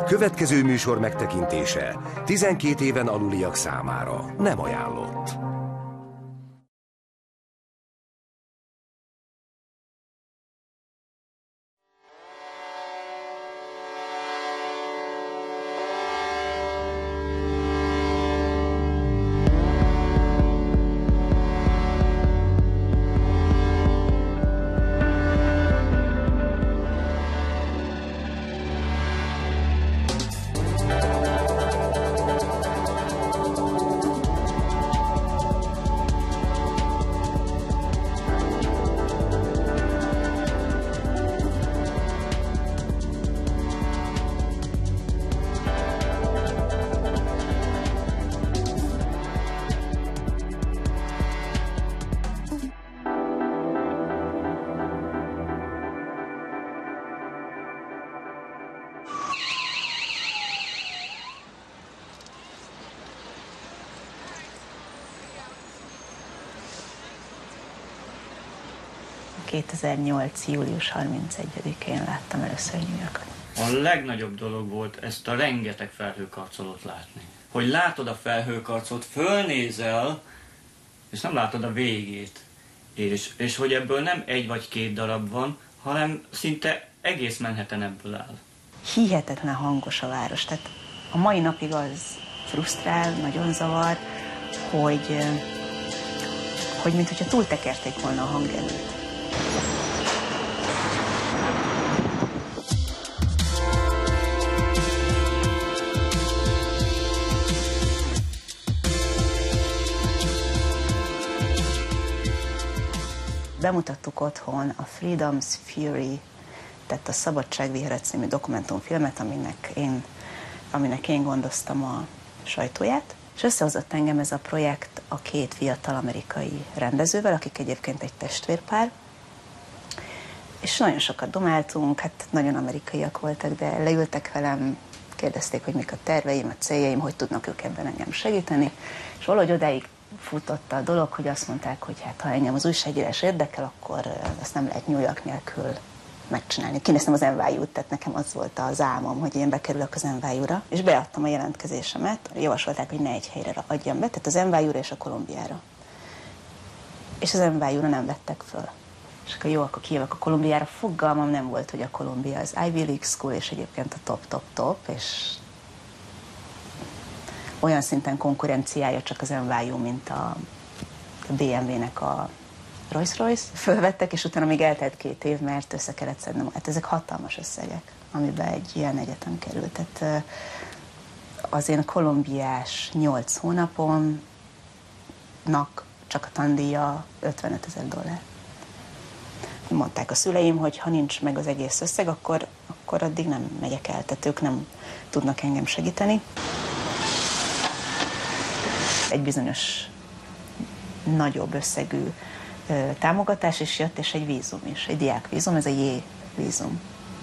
Következő műsor megtekintése 12 éven aluliak számára nem ajánlott. július 31-én láttam először New Yorkot. A legnagyobb dolog volt ezt a rengeteg felhőkarcolót látni. Hogy látod a felhőkarcolót, fölnézel, és nem látod a végét. És hogy ebből nem egy vagy két darab van, hanem szinte egész Manhattan ebből áll. Hihetetlen hangos a város, tehát a mai napig az frusztrál, nagyon zavar, hogy mintha túltekerték volna a hangerőt. Bemutattuk otthon a Freedom's Fury, tehát a Szabadság vihara című dokumentumfilmet, aminek én gondoztam a sajtóját, és összehozott engem ez a projekt a két fiatal amerikai rendezővel, akik egyébként egy testvérpár, és nagyon sokat domáltunk, hát nagyon amerikaiak voltak, de leültek velem, kérdezték, hogy mik a terveim, a céljaim, hogy tudnak ők ebben engem segíteni, és valahogy odáig futott a dolog, hogy azt mondták, hogy hát ha engem az újságírás érdekel, akkor ezt nem lehet New York nélkül megcsinálni. Kinéztem az NYU-t, tehát nekem az volt az álmom, hogy én bekerülök az NYU-ra, és beadtam a jelentkezésemet, javasolták, hogy ne egy helyre adjam be, tehát az NYU-ra és a Columbiára. És az NYU-ra nem vettek föl. És akkor jó, akkor kijövök a Columbiára, fogalmam nem volt, hogy a Columbia az Ivy League School, és egyébként a top, és olyan szinten konkurenciája csak az NYU, mint a BMW-nek a Rolls-Royce. Fölvettek, és utána még eltelt 2 év, mert össze kellett szednem. Hát ezek hatalmas összegek, amiben egy ilyen egyetem került. Tehát az én kolumbiás 8 hónapomnak csak a tandíja $55,000. Mondták a szüleim, hogy ha nincs meg az egész összeg, akkor addig nem megyek el, tehát ők nem tudnak engem segíteni. Egy bizonyos nagyobb összegű támogatás is jött, és egy vízum is, egy diákvízum, ez a J vízum.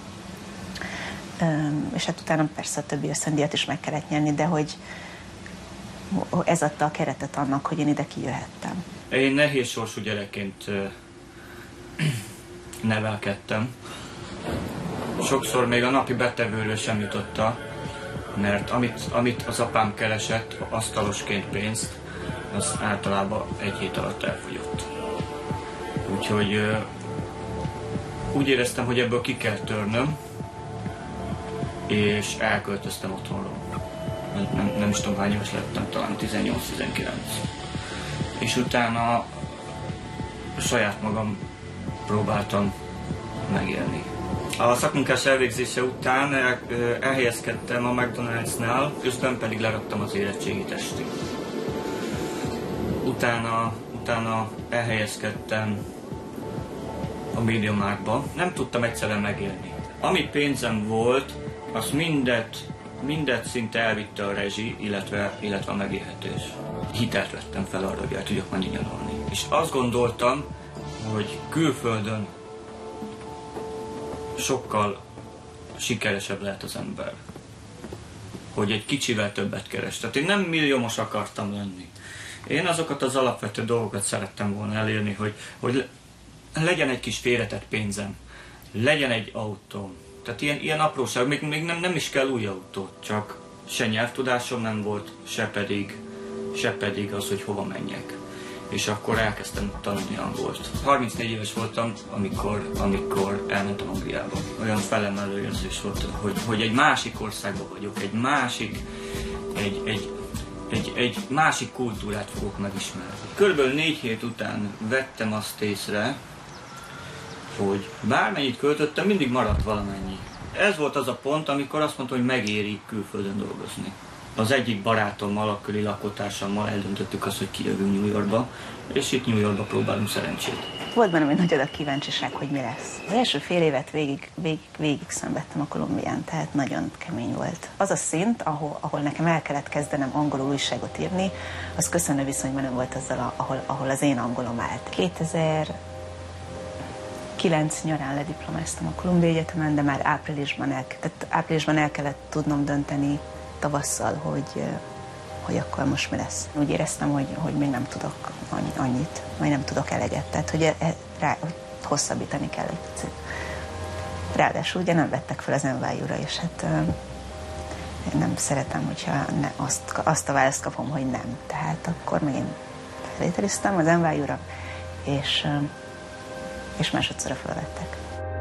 És hát utána persze a többi ösztöndíjat is meg kellett nyerni, de hogy ez adta a keretet annak, hogy én ide kijöhettem. Én nehéz sorsú gyerekként nevelkedtem. Sokszor még a napi betevőről sem jutotta, mert amit az apám keresett asztalosként pénzt, az általában 1 hét alatt elfogyott. Úgyhogy úgy éreztem, hogy ebből ki kell törnöm, és elköltöztem otthonról. Nem is tudom, hány éves lettem, talán 18-19. És utána saját magam próbáltam megélni. A szakmunkás elvégzése után elhelyezkedtem a McDonald'snál, közben pedig leraktam az érettségi testig. Utána elhelyezkedtem a MediaMarktba. Nem tudtam egyszerűen megélni. Ami pénzem volt, az mindet szinte elvitte a rezsi, illetve a megélhetés. Hitelt vettem fel arra, hogy el tudjak menni nyaralni. És azt gondoltam, hogy külföldön sokkal sikeresebb lehet az ember. Hogy egy kicsivel többet keres. Tehát én nem milliómos akartam lenni. Én azokat az alapvető dolgokat szerettem volna elérni, hogy legyen egy kis félretett pénzem, legyen egy autóm, Tehát ilyen apróság, még nem is kell új autó, csak se nyelvtudásom nem volt, se pedig az, hogy hova menjek. És akkor elkezdtem tanulni angolt. 34 éves voltam, amikor elmentem Angliába. Olyan felemelő érzés volt, hogy egy másik országban vagyok, egy másik kultúrát fogok megismerni. Körülbelül 4 hét után vettem azt észre, hogy bármennyit költöttem, mindig maradt valamennyi. Ez volt az a pont, amikor azt mondtam, hogy megéri külföldön dolgozni. Az egyik barátommal, akkori lakótársammal eldöntöttük azt, hogy kijövünk New Yorkba, és itt New Yorkba próbálunk szerencsét. Volt bennem egy nagy adag kíváncsiság, hogy mi lesz. Az első fél évet végig szenvedtem a Kolumbián, tehát nagyon kemény volt. Az a szint, ahol nekem el kellett kezdenem angolul újságot írni, az köszönő viszonyban nem volt azzal, ahol az én angolom állt. 2009 nyarán lediplomáztam a Columbia Egyetemen, de már áprilisban el kellett tudnom dönteni tavasszal, hogy akkor most mi lesz. Úgy éreztem, hogy még nem tudok annyit, vagy nem tudok eleget, tehát hogy hosszabbítani kell egy picit. Ráadásul ugye nem vettek fel az NYU-ra, és hát én nem szeretem, hogyha azt a választ kapom, hogy nem. Tehát akkor még én felvételiztem az NYU-ra, és másodszorra felvettek.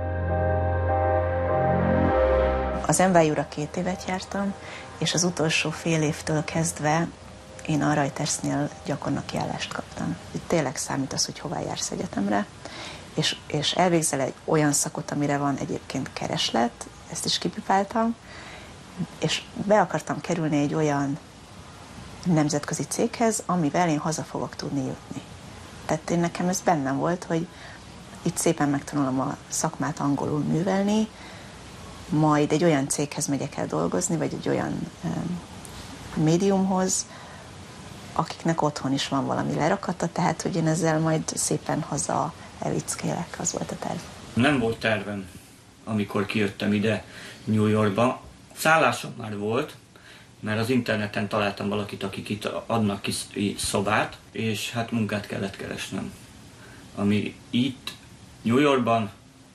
Az NYU-ra 2 évet jártam, és az utolsó fél évtől kezdve én a Reutersnél gyakornoki állást kaptam. Itt tényleg számít az, hogy hová jársz egyetemre, és elvégzel egy olyan szakot, amire van egyébként kereslet, ezt is kipipáltam, és be akartam kerülni egy olyan nemzetközi céghez, amivel én haza fogok tudni jutni. Tehát nekem ez bennem volt, hogy itt szépen megtanulom a szakmát angolul művelni, majd egy olyan céghez megyek el dolgozni, vagy egy olyan médiumhoz, akiknek otthon is van valami lerakata, tehát hogy én ezzel majd szépen haza elvickélek, az volt a terv. Nem volt tervem, amikor kijöttem ide New Yorkba. Szállásom már volt, mert az interneten találtam valakit, akik itt adnak ki szobát, és hát munkát kellett keresnem. Ami itt New Yorkban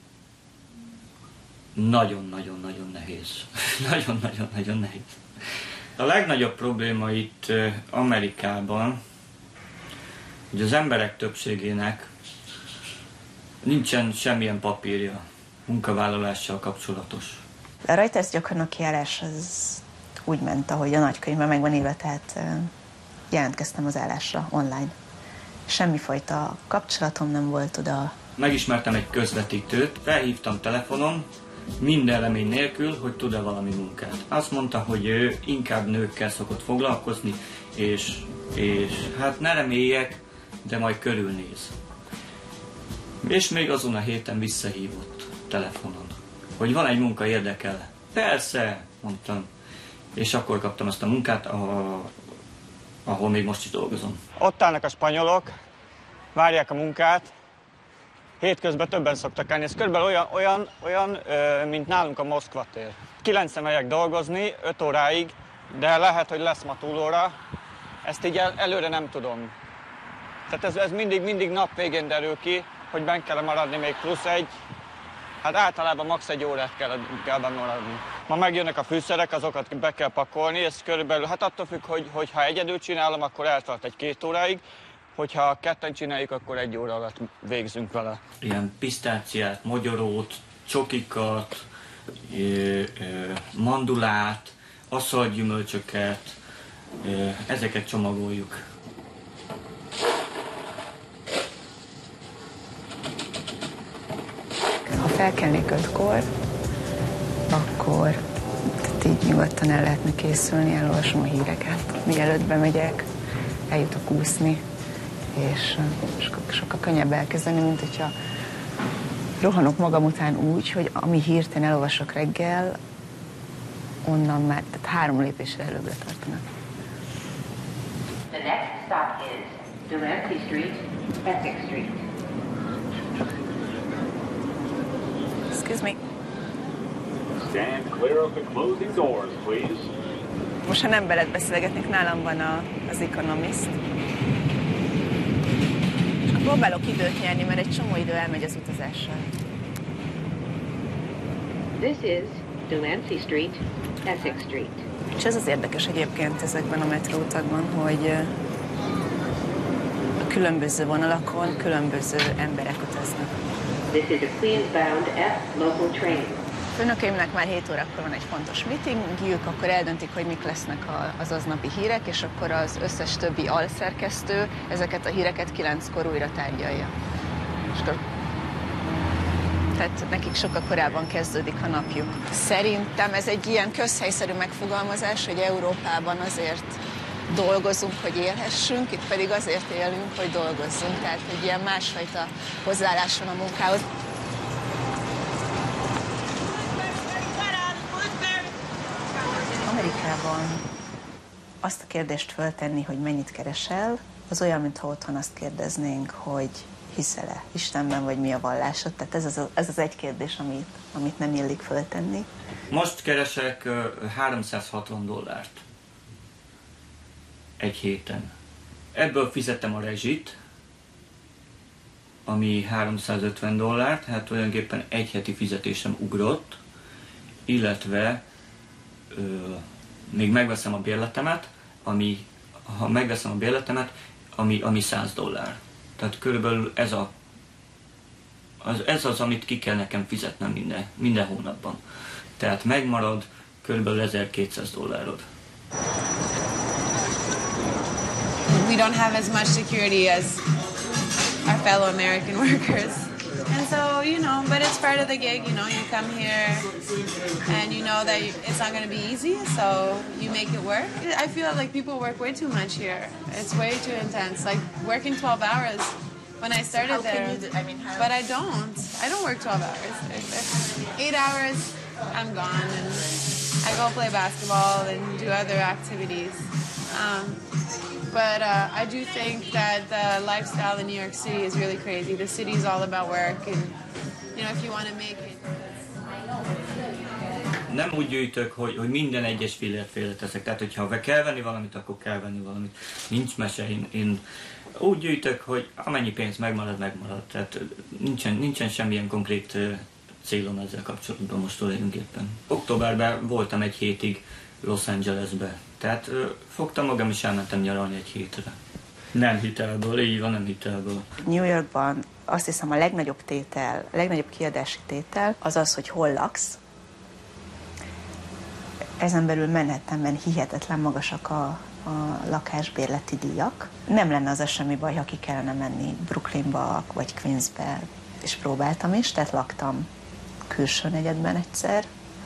nagyon-nagyon-nagyon nehéz. Nagyon-nagyon-nagyon nehéz. A legnagyobb probléma itt Amerikában, hogy az emberek többségének nincsen semmilyen papírja munkavállalással kapcsolatos. A Reuters gyakornoki állás az úgy ment, ahogy a nagykönyvben meg van írva, tehát jelentkeztem az állásra online. Semmifajta kapcsolatom nem volt oda. Megismertem egy közvetítőt, felhívtam telefonon, minden remény nélkül, hogy tud-e valami munkát. Azt mondta, hogy ő inkább nőkkel szokott foglalkozni, és hát ne reméljek, de majd körülnéz. És még azon a héten visszahívott telefonon, hogy van egy munka, érdekel. Persze, mondtam. És akkor kaptam azt a munkát, ahol még most is dolgozom. Ott állnak a spanyolok, várják a munkát, hétközben többen szoktak állni. Ez körülbelül olyan, mint nálunk a Moszkva tér. 9-en megyek dolgozni, 5 óráig, de lehet, hogy lesz ma túlóra. Ezt így előre nem tudom. Tehát ez mindig nap végén derül ki, hogy benn kell maradni még plusz egy. Hát általában max. 1 órát kell benn maradni. Ma megjönnek a fűszerek, azokat be kell pakolni, ez körülbelül, hát attól függ, hogy ha egyedül csinálom, akkor eltart 1-2 óráig. Hogyha ketten csináljuk, akkor 1 óra alatt végzünk vele. Ilyen pisztáciát, mogyorót, csokikat, mandulát, aszalgyümölcsöket, ezeket csomagoljuk. Ha felkelnék 5-kor, akkor így nyugodtan el lehetne készülni, elolvasom a híreket. Mielőtt bemegyek, eljutok úszni, és sokkal könnyebb elkezdeni, mint hogyha rohanok magam után úgy, hogy ami hírt én elolvasok reggel, onnan már, tehát 3 lépésre előbbre tartanak. The next stop is Delancey Street, Essex Street. Excuse me. Stand clear of the closing doors, please. Most, ha nem veled beszélgetnék, nálam van az Economist. És próbálok időt nyerni, mert egy csomó idő elmegy az utazással. This is Delancey Street, Essex Street. És ez az érdekes egyébként ezekben a metróutakban, hogy a különböző vonalakon különböző emberek utaznak. This is a Queens-bound F local train. Főnökeimnek már 7 órakor van egy fontos meetingjük, akkor eldöntik, hogy mik lesznek az aznapi hírek, és akkor az összes többi alszerkesztő ezeket a híreket 9-kor újra tárgyalja. És akkor tehát nekik sokkal korábban kezdődik a napjuk. Szerintem ez egy ilyen közhelyszerű megfogalmazás, hogy Európában azért dolgozunk, hogy élhessünk, itt pedig azért élünk, hogy dolgozzunk. Tehát egy ilyen másfajta hozzáállás van a munkához. Amerikában azt a kérdést föltenni, hogy mennyit keresel, az olyan, mintha otthon azt kérdeznénk, hogy hiszel-e Istenben, vagy mi a vallásod? Tehát ez az egy kérdés, amit nem illik föltenni. Most keresek $360 egy héten. Ebből fizettem a rezsit, ami $350, hát tulajdonképpen egy heti fizetésem ugrott, illetve még megveszem a bérletemet, ami $100. Tehát körülbelül ez az, amit ki kell nekem fizetnem minden hónapban. Tehát megmarad körülbelül $1200. We don't have as much security as our fellow American workers. And so, you know, but it's part of the gig, you know, you come here and you know that it's not going to be easy, so you make it work. I feel like people work way too much here. It's way too intense, like working 12 hours. When I started there, but I don't work 12 hours. It's 8 hours, I'm gone, and I go play basketball and do other activities. But I do think that the lifestyle in New York City is really crazy. The city is all about work, and you know, if you want to make it. Nem úgy gyűjtök, hogy minden egyes fillért félreteszek. Tehát, hogyha kell venni valamit, akkor kell venni valamit. Nincs mese. Én úgy gyűjtök, hogy amennyi pénz megmarad. Tehát nincsen semmilyen konkrét célom ezzel kapcsolatban most tulajdonképpen. Októberben voltam egy hétig Los Angelesbe. Tehát fogtam magam és elmentem nyaralni egy hétre. Nem hitelből, így van, nem hitelből. New Yorkban azt hiszem a legnagyobb kiadási tétel az az, hogy hol laksz. Ezen belül Manhattanben hihetetlen magasak a lakásbérleti díjak. Nem lenne az semmi baj, ha ki kellene menni Brooklynba vagy Queensbe, és próbáltam is, tehát laktam külső negyedben egyszer.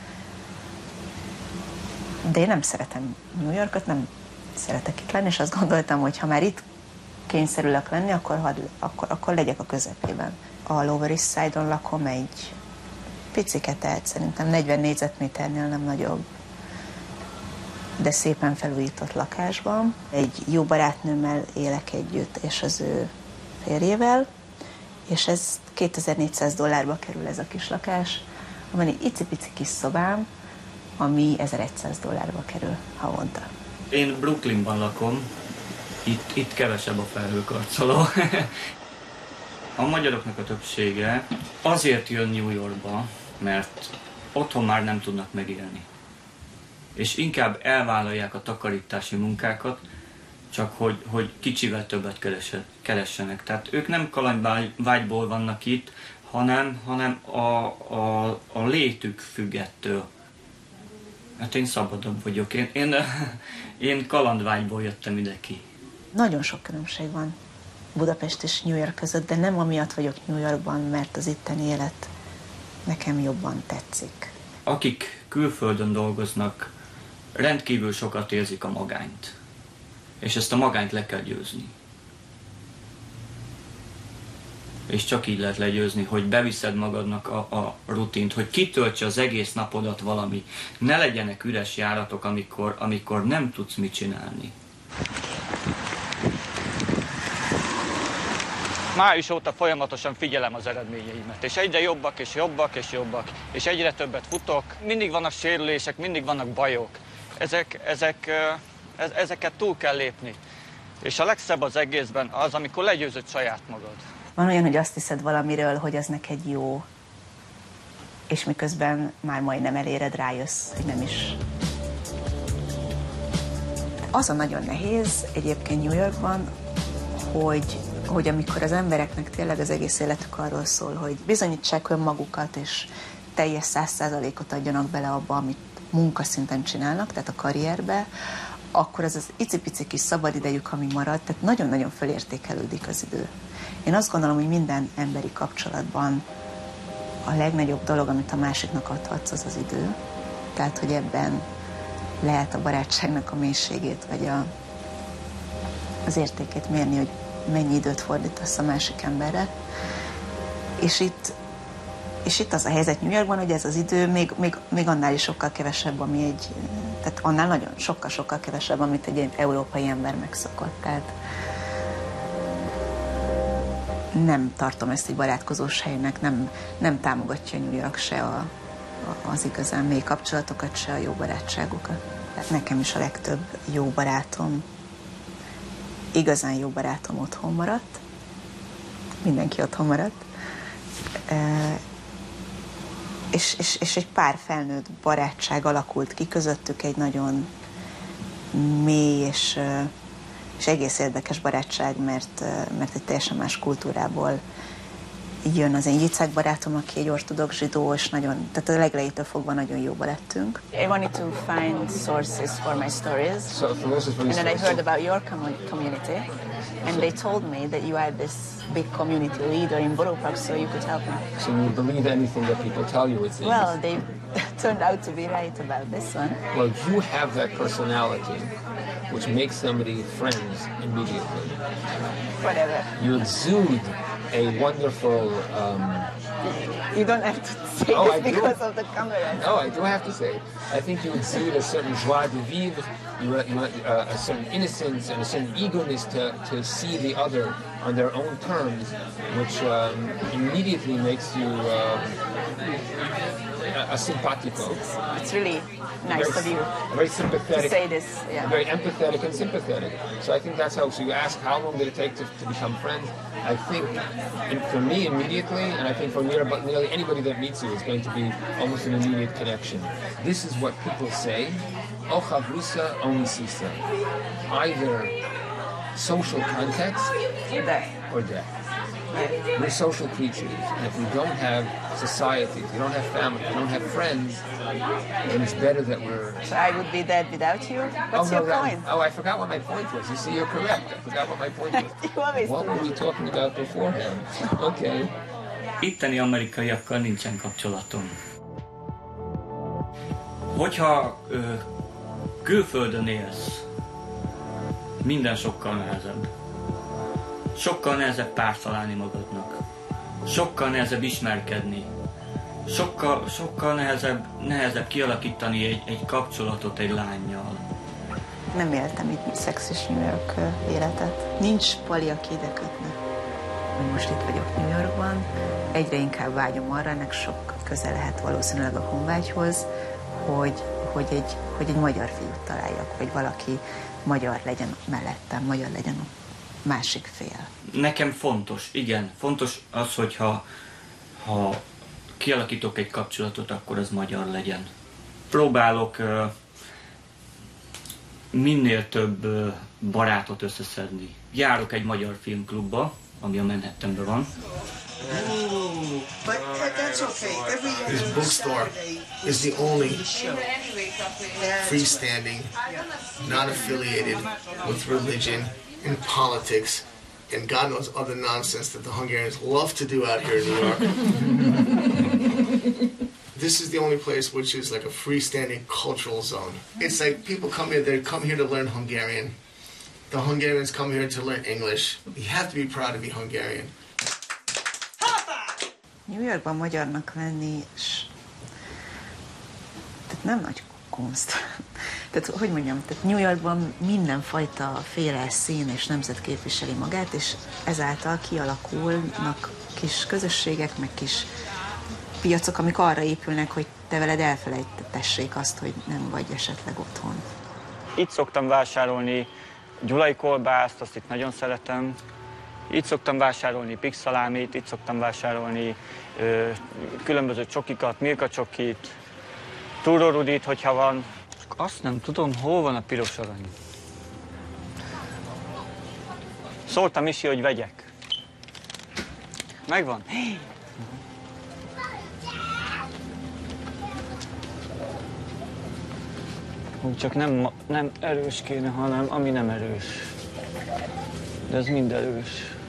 De én nem szeretem New Yorkot, nem szeretek itt lenni, és azt gondoltam, hogy ha már itt kényszerülök lenni, akkor legyek a közepében. A Lower East Side-on lakom egy piciket, tehát szerintem 40 négyzetméternél nem nagyobb, de szépen felújított lakásban. Egy jó barátnőmmel élek együtt, és az ő férjével, és ez $2400 kerül ez a kis lakás. Van egy icipici kis szobám, ami $1100 kerül havonta. Én Brooklynban lakom, itt kevesebb a felhőkarcoló. A magyaroknak a többsége azért jön New Yorkba, mert otthon már nem tudnak megélni. És inkább elvállalják a takarítási munkákat, csak hogy kicsivel többet keressenek. Tehát ők nem kalandvágyból vannak itt, hanem a létük függ ettől. Hát én szabadabb vagyok. Én kalandvágyból jöttem ide ki. Nagyon sok különbség van Budapest és New York között, de nem amiatt vagyok New Yorkban, mert az itteni élet nekem jobban tetszik. Akik külföldön dolgoznak, rendkívül sokat érzik a magányt. És ezt a magányt le kell győzni. És csak így lehet legyőzni, hogy beviszed magadnak a rutint, hogy kitöltse az egész napodat valami. Ne legyenek üres járatok, amikor nem tudsz mit csinálni. Május óta folyamatosan figyelem az eredményeimet, és egyre jobbak és jobbak és jobbak, és egyre többet futok. Mindig vannak sérülések, mindig vannak bajok. Ezeket túl kell lépni. És a legszebb az egészben az, amikor legyőzöd saját magad. Van olyan, hogy azt hiszed valamiről, hogy az neked jó, és miközben már majdnem eléred, rájössz, hogy nem is. Az a nagyon nehéz egyébként New Yorkban, hogy amikor az embereknek tényleg az egész életük arról szól, hogy bizonyítsák önmagukat, és teljes 100%-ot adjanak bele abba, amit munkaszinten csinálnak, tehát a karrierbe, akkor az icipici kis szabadidejük, ami marad, tehát nagyon-nagyon fölértékelődik az idő. Én azt gondolom, hogy minden emberi kapcsolatban a legnagyobb dolog, amit a másiknak adhatsz, az az idő. Tehát, hogy ebben lehet a barátságnak a mélységét, vagy az értékét mérni, hogy mennyi időt fordítasz a másik emberre. És itt az a helyzet New Yorkban, hogy ez az idő még annál is sokkal kevesebb, tehát annál nagyon sokkal kevesebb, amit egy európai ember megszokott. Tehát nem tartom ezt egy barátkozós helynek, nem támogatja New York se az igazán mély kapcsolatokat, se a jó barátságokat. Tehát nekem is a legtöbb jó barátom, igazán jó barátom otthon maradt. Mindenki otthon maradt. És egy pár felnőtt barátság alakult ki közöttük, egy nagyon mély és egész érdekes barátság, mert egy teljesen más kultúrából jön az én Jicák barátom, aki egy ortodox zsidó, és tehát a legelejétől fogva nagyon jóba lettünk. I wanted to find sources for my stories, and then I heard about your community, and they told me that you are this big community leader in Borough Park, so you could help me. So you believe anything that people tell you, it seems? Well, they turned out to be right about this one. Well, you have that personality, which makes somebody friends immediately. Whatever. You exude a wonderful... You don't have to say this because of the camera. No, I do have to say it. I think you exude a certain joie de vivre, a certain innocence and a certain eagerness to see the other on their own terms, which immediately makes you a simpatico. It's really nice of you very sympathetic, to say this. Yeah. Very empathetic and sympathetic. So I think that's how. So you ask, how long did it take to become friends? I think, for me, immediately, and I think for nearly anybody that meets you, it's going to be almost an immediate connection. This is what people say: "O chavrusa, o misisa." Either social context or death. We're social creatures, and if we don't have society, if we don't have family, if we don't have friends, then it's better that we're... So I would be dead without you? What's your point? I forgot what my point was. You see, you're correct. I forgot what my point was. What were we talking about beforehand? Okay. Itteni amerikaiakkal nincsen kapcsolatom. Hogyha külföldön élsz, minden sokkal nehezebb. Sokkal nehezebb párt találni magadnak. Sokkal nehezebb ismerkedni. Sokkal nehezebb kialakítani egy kapcsolatot egy lánnyal. Nem éltem itt szexis New York életet. Nincs pali, aki ide kötne. Most itt vagyok New Yorkban. Egyre inkább vágyom arra, ennek sok köze lehet valószínűleg a honvágyhoz, hogy egy magyar fiút találjak, vagy valaki magyar legyen mellettem, magyar legyen a másik fél. Nekem fontos, igen. Fontos az, hogyha kialakítok egy kapcsolatot, akkor az magyar legyen. Próbálok minél több barátot összeszedni. Járok egy magyar filmklubba, ami a Manhattanben van. This bookstore is the only freestanding, non-affiliated with religion and politics and God knows other nonsense that the Hungarians love to do out here in New York. This is the only place which is like a freestanding cultural zone. It's like people come here, they come here to learn Hungarian. The Hungarians come here to learn English. You have to be proud to be Hungarian. New Yorkban magyarnak lenni, tehát nem nagy kunst. Tehát, hogy mondjam, tehát New Yorkban mindenfajta féle szín és nemzet képviseli magát, és ezáltal kialakulnak kis közösségek, meg kis piacok, amik arra épülnek, hogy te veled elfelejtessék azt, hogy nem vagy esetleg otthon. Itt szoktam vásárolni gyulai kolbászt, azt itt nagyon szeretem, Itt szoktam vásárolni pixalámit, itt szoktam vásárolni különböző csokikat, Milka csokit, túrórudit, hogyha van. Azt nem tudom, hol van a piros arany. Szóltam is, hogy vegyek. Megvan? Csak nem erős kéne, hanem ami nem erős. De ez mind erős.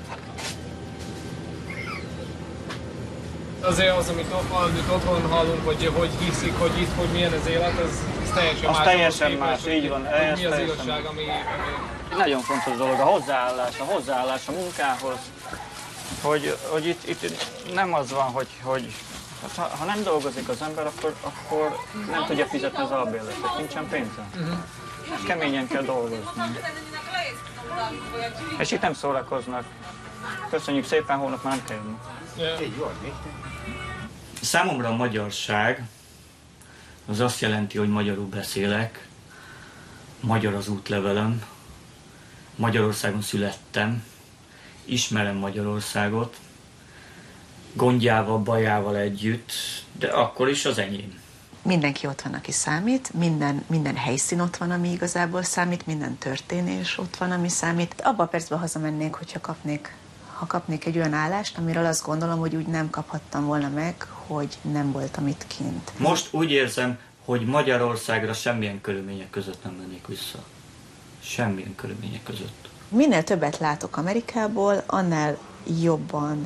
Azért az, amit otthon hallunk, hogy hiszik, hogy itt, hogy milyen az élet, ez teljesen más. Az teljesen más, így van. Mi az igazság, ami... Nagyon fontos dolog a hozzáállás a munkához. Hogy itt nem az van, hogy ha nem dolgozik az ember, akkor nem tudja fizetni az albérletet, nincsen pénze. Keményen kell dolgozni. És itt nem szórakoznak. Köszönjük szépen, holnap már nem kell jönni. Számomra a magyarság az azt jelenti, hogy magyarul beszélek, magyar az útlevelem, Magyarországon születtem, ismerem Magyarországot, gondjával, bajával együtt, de akkor is az enyém. Mindenki ott van, aki számít, minden helyszín ott van, ami igazából számít, minden történés ott van, ami számít. Abban a percben hazamennék, hogyha kapnék egy olyan állást, amiről azt gondolom, hogy úgy nem kaphattam volna meg, hogy nem voltam itt kint. Most úgy érzem, hogy Magyarországra semmilyen körülmények között nem mennék vissza. Semmilyen körülmények között. Minél többet látok Amerikából, annál jobban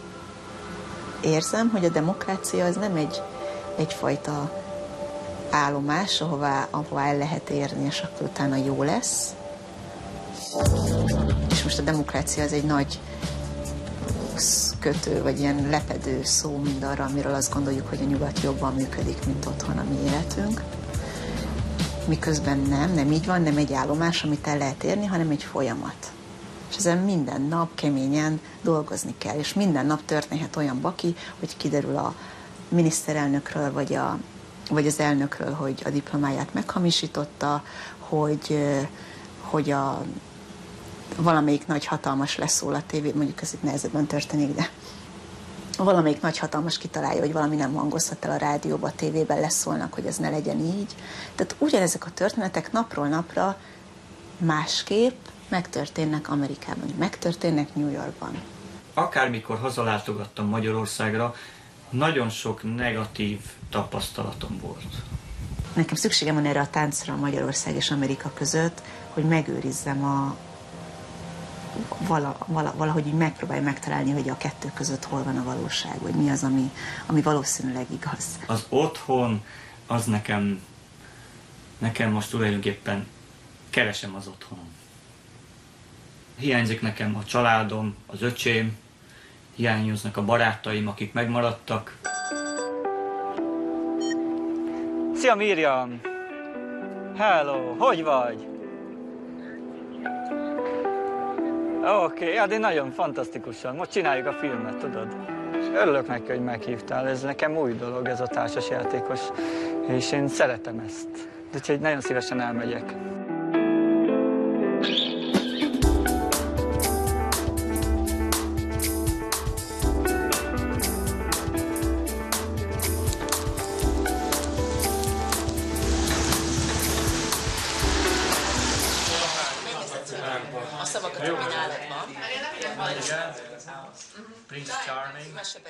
érzem, hogy a demokrácia az nem egyfajta állomás, ahová el lehet érni, és akkor utána jó lesz. És most a demokrácia az egy nagy kötő, vagy ilyen lepedő szó mindarra, amiről azt gondoljuk, hogy a nyugat jobban működik, mint otthon a mi életünk. Miközben nem így van, nem egy állomás, amit el lehet érni, hanem egy folyamat. És ezen minden nap keményen dolgozni kell, és minden nap történhet olyan baki, hogy kiderül a miniszterelnökről, vagy az elnökről, hogy a diplomáját meghamisította, hogy valamelyik nagy hatalmas leszól a tévé, mondjuk ez itt nehezebben történik, de valamelyik nagy hatalmas kitalálja, hogy valami nem hangozhat el a rádióba, a tévében leszólnak, hogy ez ne legyen így. Tehát ugyanezek a történetek napról napra másképp megtörténnek Amerikában, megtörténnek New Yorkban. Akármikor hazalátogattam Magyarországra, nagyon sok negatív tapasztalatom volt. Nekem szükségem van erre a táncra a Magyarország és Amerika között, hogy megőrizzem valahogy így megpróbálj megtalálni, hogy a kettő között hol van a valóság, vagy mi az, ami valószínűleg igaz. Az otthon, az nekem most tulajdonképpen keresem az otthonom. Hiányzik nekem a családom, az öcsém, hiányoznak a barátaim, akik megmaradtak. Szia Miriam! Hello! Hogy vagy? Oké, hát én nagyon fantasztikusan. Most csináljuk a filmet, tudod? És örülök neki, hogy meghívtál. Ez nekem új dolog, ez a társasjátékos. És én szeretem ezt. Úgyhogy nagyon szívesen elmegyek. A szavakat, ami nálad van. Prince Charming.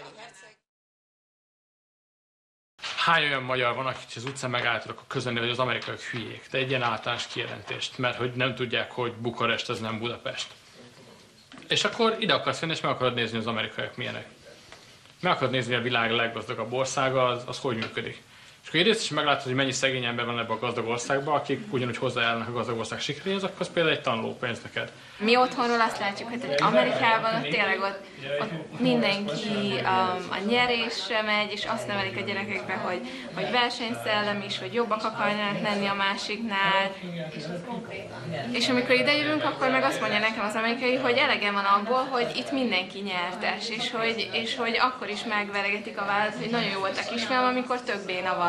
Hány olyan magyar van, akik az utcán megállítanak a közönni, hogy az amerikaiak hülyék? De egy ilyen általános kijelentést, mert hogy nem tudják, hogy Bukarest az nem Budapest. És akkor ide akarsz jönni, és meg akarod nézni, az amerikaiak milyenek. Meg akarod nézni, a világ leggazdagabb országa, az hogy működik. És akkor egyrészt is meglátod, hogy mennyi szegény ember van ebben a gazdag országban, akik ugyanúgy hozzájárulnak a gazdag ország sikeréhez, akkor az például egy tanulópénz neked. Mi otthonról azt látjuk, hogy Amerikában tényleg ott mindenki a nyerésre megy, és azt nevelik a gyerekekbe, hogy versenyszellem is, hogy jobbak akarnak lenni a másiknál. És amikor idejövünk, akkor meg azt mondja nekem az amerikai, hogy elegem van abból, hogy itt mindenki nyertes, és hogy akkor is megveregetik a vállat, hogy nagyon jó volt a kisfiam, amikor tök béna vagy.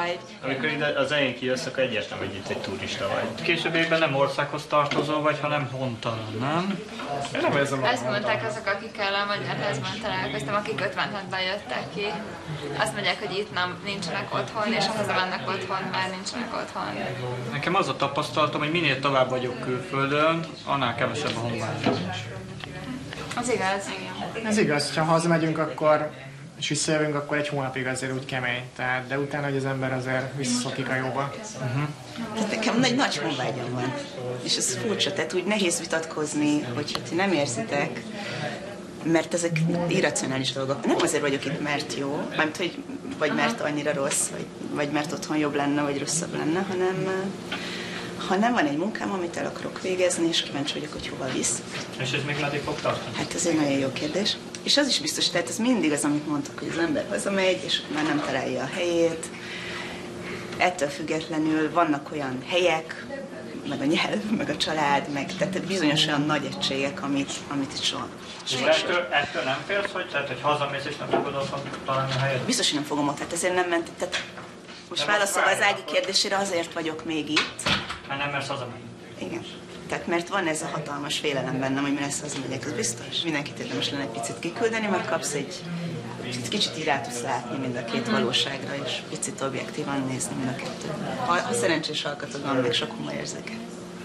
vagy... Amikor ide az elején kijössz, akkor egyértelmű, hogy itt egy turista vagy. Későbbiekben nem országhoz tartozó vagy, hanem hontalan, nem? Én nem érzem Ezt mondták azok, akikkel a Magyar Házban találkoztam, akik 56-ban jöttek ki. Azt mondják, hogy itt nem, nincsenek otthon, és ha vannak otthon, már nincsenek otthon. Nekem az a tapasztalatom, hogy minél tovább vagyok külföldön, annál kevesebb a honvágyam. Az igaz, igen. Ez igaz, ha hazamegyünk, akkor és visszajövünk, akkor egy hónapig azért úgy kemény. Tehát, de utána, hogy az ember azért visszaszokik a jóba. Tehát nekem nagy honvágyam van. És ez furcsa, tehát úgy nehéz vitatkozni, hogyha ti nem érzitek, mert ezek irracionális dolgok. Nem azért vagyok itt, mert jó, mármint, hogy vagy mert annyira rossz, vagy mert otthon jobb lenne, vagy rosszabb lenne, hanem van egy munkám, amit el akarok végezni, és kíváncsi vagyok, hogy hova visz. És ez még meddig fog tartani? Hát ez egy nagyon jó kérdés. És az is biztos, tehát ez mindig az, amit mondtak, hogy az ember hazamegy, és már nem találja a helyét. Ettől függetlenül vannak olyan helyek, meg a nyelv, meg a család, tehát bizonyos olyan nagy egységek, amit itt soha. Ettől nem félsz, hogy hazamész és nem fogod otthon találni a helyet? Biztos, hogy nem fogom ott, hát ezért nem ment. Tehát most válaszolva az Ági kérdésére, azért vagyok még itt. Mert nem mersz hazamenni. Igen. Tehát mert van ez a hatalmas félelem bennem, hogy mi lesz, az megyek, az biztos. Mindenkit érdemes lenne egy picit kiküldeni, mert kapsz kicsit így rá tudsz látni mind a két valóságra, és picit objektívan nézni mind a kettőt. Ha szerencsés alkatod van, meg sok humor érzéke.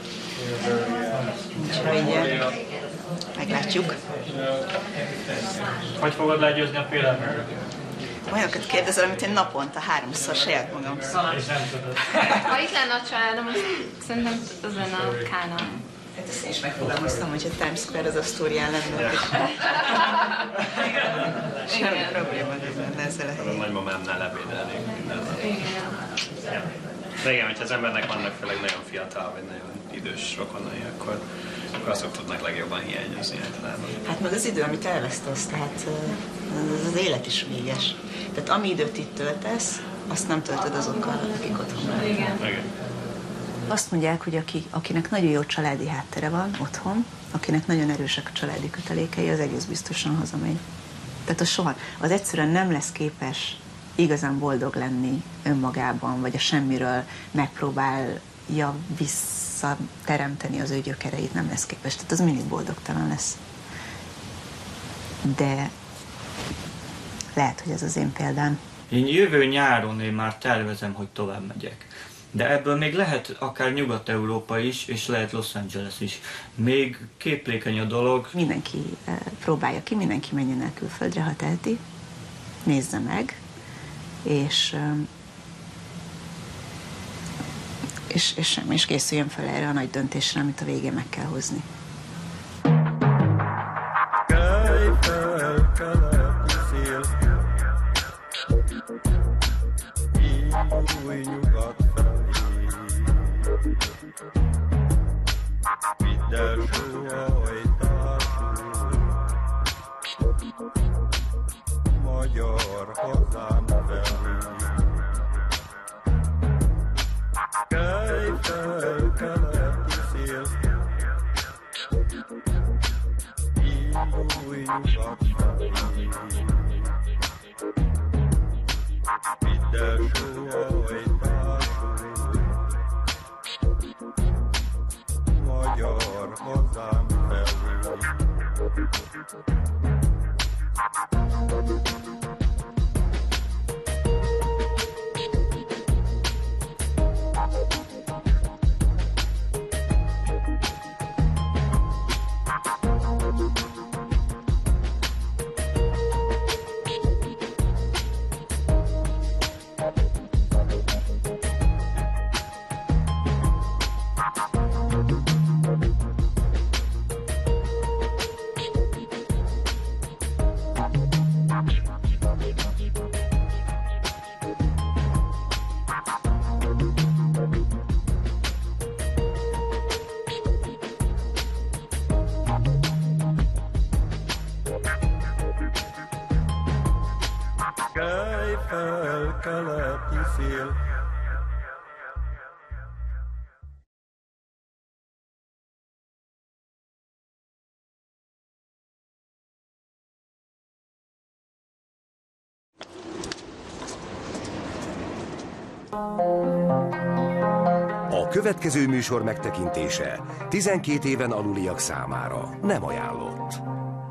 Úgyhogy meglátjuk. Hogy fogod legyőzni a félelmet? Olyanokat kérdezel, amit én naponta 3-szor saját magam. Ha itt lenne a családom, szerintem az lenne a Kána. Hát ezt én is megfogalmaztam, hogy a Times Square az Asztórián lenne. Semmi probléma nem ezzel a helyen. A nagymamámnál lebédelnék minden nap. De igen, hogyha az embernek vannak főleg nagyon fiatal, vagy nagyon idős rokonai, akkor azok tudnak legjobban hiányozni általában. Hát meg az idő, amit elvesztesz, tehát az élet is véges. Tehát ami időt itt töltesz, azt nem töltöd azokkal, akik otthon vannak. Igen. Azt mondják, hogy akinek nagyon jó családi háttere van otthon, akinek nagyon erősek a családi kötelékei, az egész biztosan hazamegy. Tehát az egyszerűen nem lesz képes igazán boldog lenni önmagában, vagy a semmiről megpróbálja visszateremteni az ő gyökereit, nem lesz képes. Tehát az mindig boldogtalan lesz. De lehet, hogy ez az én példám. Én jövő nyáron én már tervezem, hogy tovább megyek. De ebből még lehet akár Nyugat-Európa is, és lehet Los Angeles is. Még képlékeny a dolog. Mindenki próbálja ki, mindenki menjen el külföldre, ha teheti. Nézze meg. És készüljön fel erre a nagy döntésre, amit a végén meg kell hozni. Magyar hazám felé. Kelj fel, keleti szél, indulj nyugat felé. Vidd el sóhajtásul, magyar hazám felé. Kelj fel, keleti szél. A következő műsor megtekintése 12 éven aluliak számára nem ajánlott.